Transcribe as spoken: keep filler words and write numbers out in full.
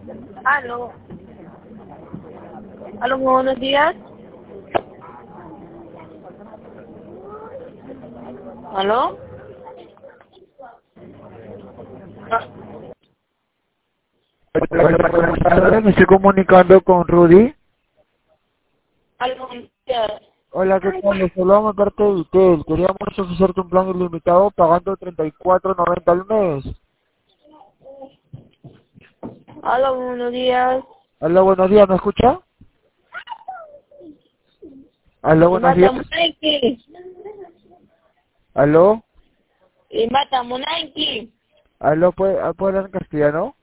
Aló. Aló, muy buenos días. ¿Aló? Hola, me estoy comunicando con Rudy. Aló, buenos días. Hola, ¿qué tal? Les hablamos de parte de Vitel. Queríamos ofrecerte un plan ilimitado pagando treinta y cuatro noventa al mes. Aló, buenos días. Hola, buenos días, ¿me escucha? Hola, Y buenos días. mata Munaiki. Aló, Y mata Munaiki. aló, ¿puede, ¿puede hablar en castellano?